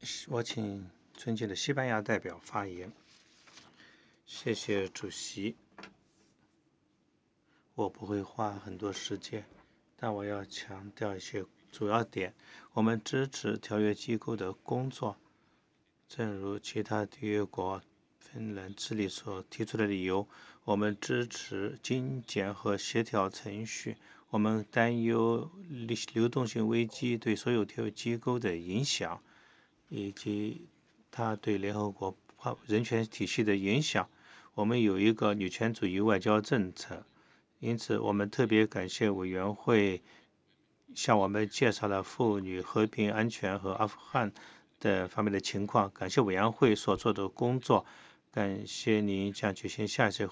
我请尊敬的西班牙代表发言。谢谢主席。我不会花很多时间，但我要强调一些主要点。我们支持条约机构的工作，正如其他缔约国芬兰、智利所提出的理由。我们支持精简和协调程序。我们担忧流动性危机对所有条约机构的影响，以及它对联合国人权体系的影响。我们有一个女权主义外交政策，因此我们特别感谢委员会向我们介绍了妇女、和平、安全和阿富汗的方面的情况。感谢委员会所做的工作，感谢您将举行下一次